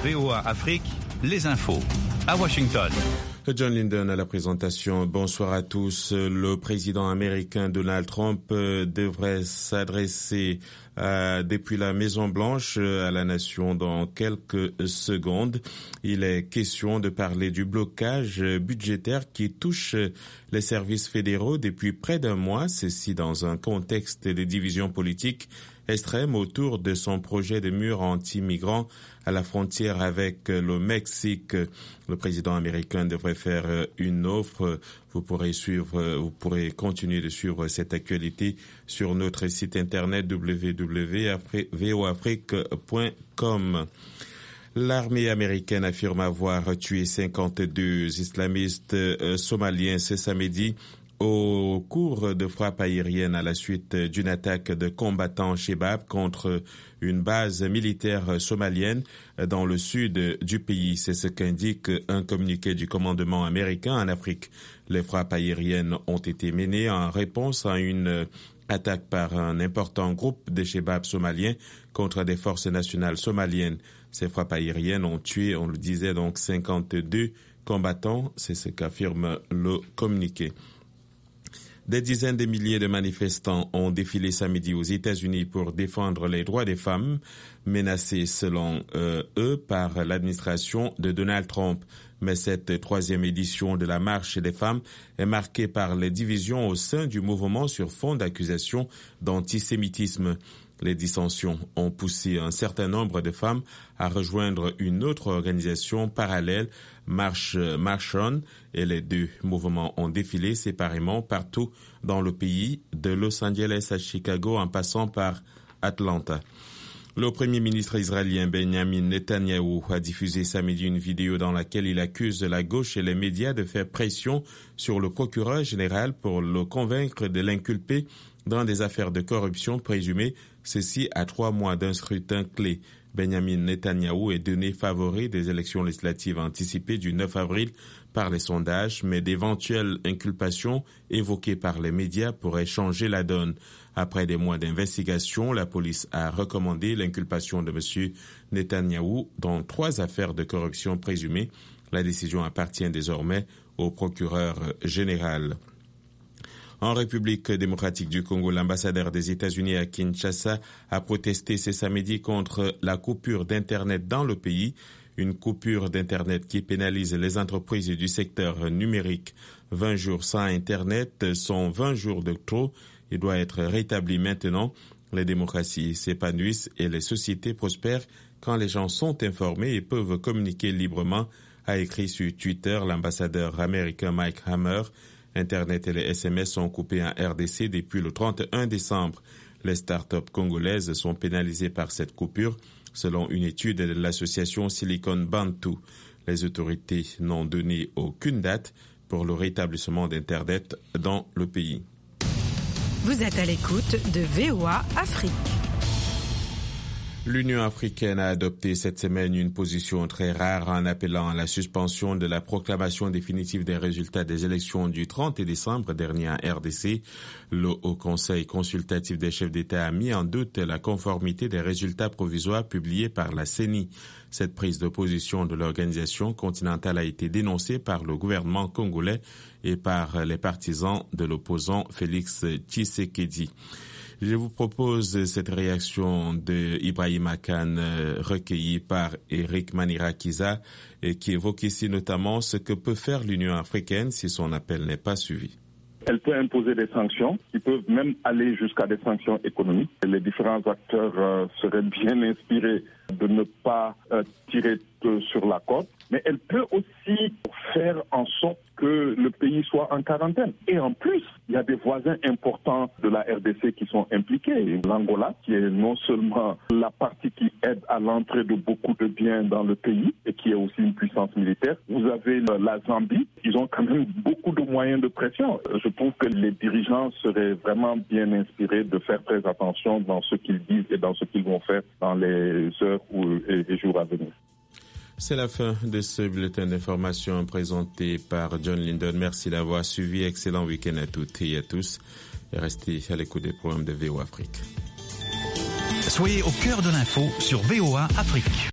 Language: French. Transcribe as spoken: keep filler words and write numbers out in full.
V O A Afrique, les infos. À Washington. John Linden à la présentation. Bonsoir à tous. Le président américain Donald Trump devrait s'adresser euh, depuis la Maison-Blanche à la nation dans quelques secondes. Il est question de parler du blocage budgétaire qui touche les services fédéraux depuis près d'un mois, ceci dans un contexte de division politique extrême autour de son projet de mur anti-migrants à la frontière avec le Mexique. Le président américain devrait faire une offre. Vous pourrez suivre, vous pourrez continuer de suivre cette actualité sur notre site internet w w w point v o afrique point com. L'armée américaine affirme avoir tué cinquante-deux islamistes somaliens ce samedi au cours de frappes aériennes à la suite d'une attaque de combattants Shebab contre une base militaire somalienne dans le sud du pays. C'est ce qu'indique un communiqué du commandement américain en Afrique. Les frappes aériennes ont été menées en réponse à une attaque par un important groupe de Shebab somaliens contre des forces nationales somaliennes. Ces frappes aériennes ont tué, on le disait donc, cinquante-deux combattants. C'est ce qu'affirme le communiqué. Des dizaines de milliers de manifestants ont défilé samedi aux États-Unis pour défendre les droits des femmes, menacées selon euh, eux par l'administration de Donald Trump. Mais cette troisième édition de la marche des femmes est marquée par les divisions au sein du mouvement sur fond d'accusations d'antisémitisme. Les dissensions ont poussé un certain nombre de femmes à rejoindre une autre organisation parallèle, March, March On, et les deux mouvements ont défilé séparément partout dans le pays, de Los Angeles à Chicago en passant par Atlanta. Le premier ministre israélien Benjamin Netanyahou a diffusé samedi une vidéo dans laquelle il accuse la gauche et les médias de faire pression sur le procureur général pour le convaincre de l'inculper dans des affaires de corruption présumées, ceci à trois mois d'un scrutin clé. Benjamin Netanyahou est donné favori des élections législatives anticipées du neuf avril par les sondages, mais d'éventuelles inculpations évoquées par les médias pourraient changer la donne. Après des mois d'investigation, la police a recommandé l'inculpation de M. Netanyahou dans trois affaires de corruption présumées. La décision appartient désormais au procureur général. En République démocratique du Congo, l'ambassadeur des États-Unis à Kinshasa a protesté ce samedi contre la coupure d'Internet dans le pays, une coupure d'Internet qui pénalise les entreprises du secteur numérique. vingt jours sans Internet sont vingt jours de trop. Il doit être rétabli maintenant. Les démocraties s'épanouissent et les sociétés prospèrent quand les gens sont informés et peuvent communiquer librement, a écrit sur Twitter l'ambassadeur américain Mike Hammer. Internet et les S M S sont coupés en R D C depuis le trente et un décembre. Les startups congolaises sont pénalisées par cette coupure, selon une étude de l'association Silicon Bantu. Les autorités n'ont donné aucune date pour le rétablissement d'Internet dans le pays. Vous êtes à l'écoute de V O A Afrique. L'Union africaine a adopté cette semaine une position très rare en appelant à la suspension de la proclamation définitive des résultats des élections du trente décembre dernier en R D C. Le Haut Conseil consultatif des chefs d'État a mis en doute la conformité des résultats provisoires publiés par la C E N I. Cette prise de position de l'organisation continentale a été dénoncée par le gouvernement congolais et par les partisans de l'opposant Félix Tshisekedi. Je vous propose cette réaction de Ibrahima Khan recueillie par Eric Manirakiza et qui évoque ici notamment ce que peut faire l'Union africaine si son appel n'est pas suivi. Elle peut imposer des sanctions, qui peuvent même aller jusqu'à des sanctions économiques. Les différents acteurs euh, seraient bien inspirés de ne pas euh, tirer sur la corde, mais elle peut aussi faire en sorte que le pays soit en quarantaine. Et en plus, il y a des voisins importants de la R D C qui sont impliqués. L'Angola, qui est non seulement la partie qui aide à l'entrée de beaucoup de biens dans le pays et qui est aussi une puissance militaire. Vous avez la Zambie, ils ont quand même beaucoup de moyens de pression. Je trouve que les dirigeants seraient vraiment bien inspirés de faire très attention dans ce qu'ils disent et dans ce qu'ils vont faire dans les heures et les jours à venir. C'est la fin de ce bulletin d'information présenté par John Linden. Merci d'avoir suivi. Excellent week-end à toutes et à tous. Et restez à l'écoute des programmes de V O A Afrique. Soyez au cœur de l'info sur V O A Afrique.